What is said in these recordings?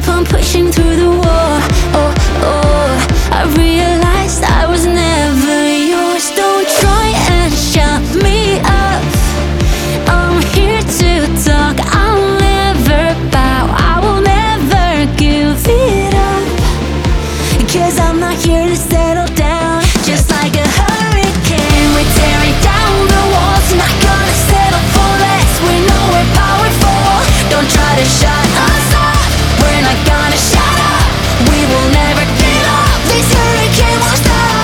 keep on pushing through the war. Oh, oh, I realized I was never yours. Don't try and shut me up. I'm here to talk. I'll never bow, I will never give it up. 'Cause I'm not here to settle down. Just like a hurricane, we're tearing down the walls. Not gonna settle for less, we know we're powerful. Don't try to shut us up, we're not gonna shut up. We will never give up, this hurricane won't stop.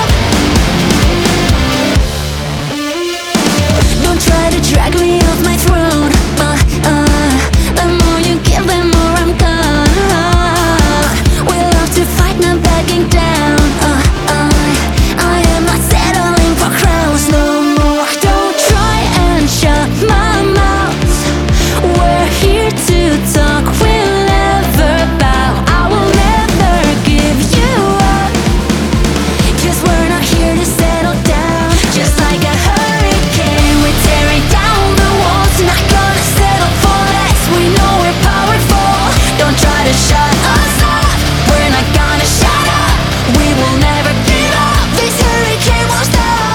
Don't try to drag me off my throne. The more you give, the more I'm gone. We love to fight, not backing down. I am not settling for crowns no more. Don't try and shut my mouth. We're here to talk, we'll never bow. I will never give you up. 'Cause we're not here to settle down. Just like a hurricane, we're tearing down the walls. Not gonna settle for less, we know we're powerful. Don't try to shut us up, we're not gonna shut up. We will never give up, this hurricane won't stop.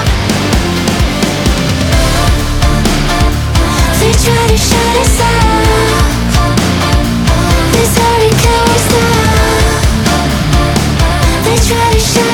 They try to shut us up, this hurricane won't stop. They try to shut